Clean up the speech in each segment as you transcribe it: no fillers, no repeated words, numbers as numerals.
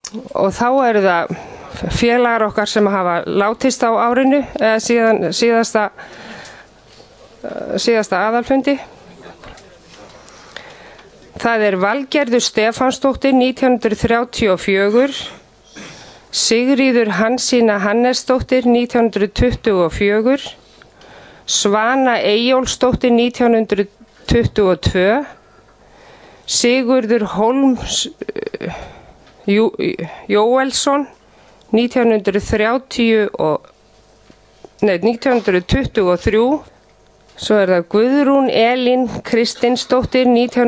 og þá eru það félagar okkar sem hafa látist á árinu eða síðasta aðalfundi. Það er Valgerður Stefánsdóttir 1934, Sigríður Hansína Hannesdóttir 1924, Svana Eyjólfsdóttir 1922, Sigurður Jóelsson 1923, svo er það Guðrún Elín Kristinsdóttir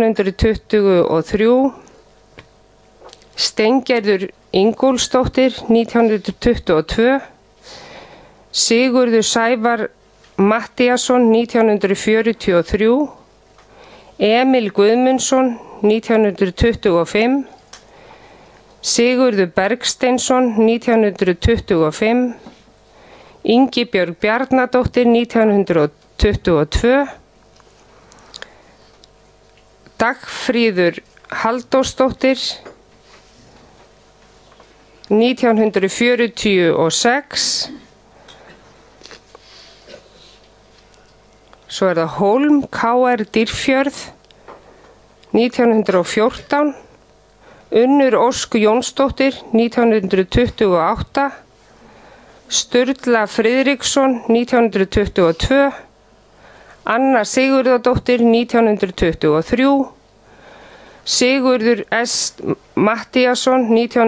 1923, Steingerður Ingólfsdóttir 1922, Sigurður Sævar Mattíasson 1943, Emil Guðmundsson 1925, Sigurður Bergsteinsson 1925, Ingibjörg Bjarnadóttir 1922, Dagfríður Halldórsdóttir 1946, svo er það Hólm K.R. Dýrfjörð 1914, Unnur Ósk Jónsdóttir 1928, Sturla Friðriksson 1922, Anna Sigurðardóttir 1923, Sigurður S. Mattíasson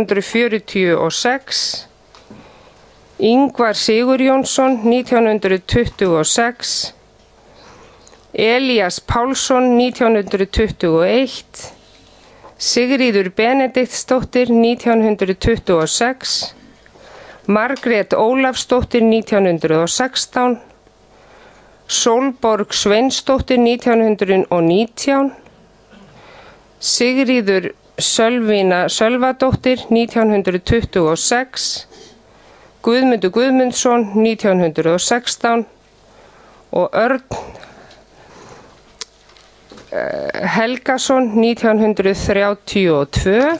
1946, Ingvar Sigurjónsson 1926, Elías Pálsson 1921, Sigríður Benediktsdóttir 1926, Margrét Ólafsdóttir 1916, Sólborg Sveinsdóttir 1919, Sigríður Sölvína Sölvadóttir 1926, Guðmundur Guðmundsson 1916 og Örn Helgason 1932,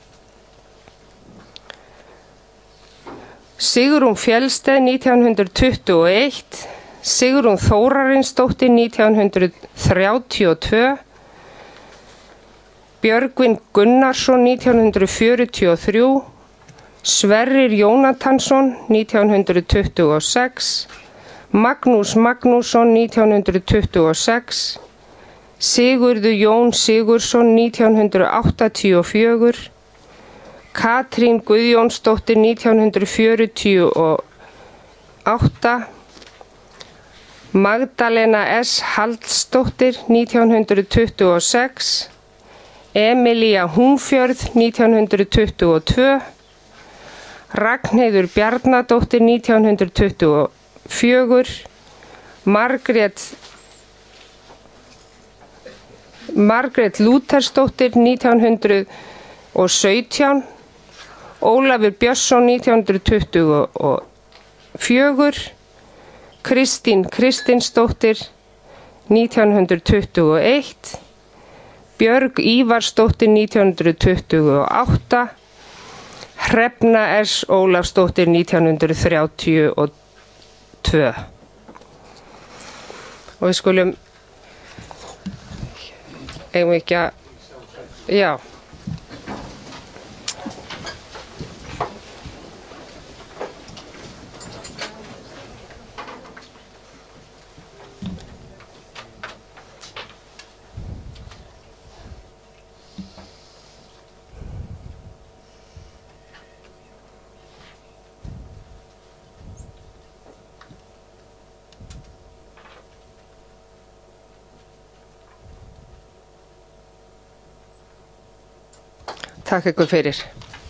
Sigrún Fjellsteð 1921, Sigrún Þórarinsdóttir 1932, Björgvin Gunnarsson 1943, Sverrir Jónatansson 1926, Magnús Magnússon 1926, Sigurður Jón Sigurðsson 1984, Katrín Guðjónsdóttir 1948, Magdalena S. Haldsdóttir 1926, Emilía Húnfjörð 1922, Ragnheiður Bjarnadóttir 1924, Margrét Lúthersdóttir 1917, Ólafur Björnsson 1924, Kristín Kristinsdóttir 1921, Björg Ívarsdóttir 1928, Hrefna S. Ólafsdóttir 1932. Og við skulum, eigum við ekki að, já. Takk ykkur fyrir.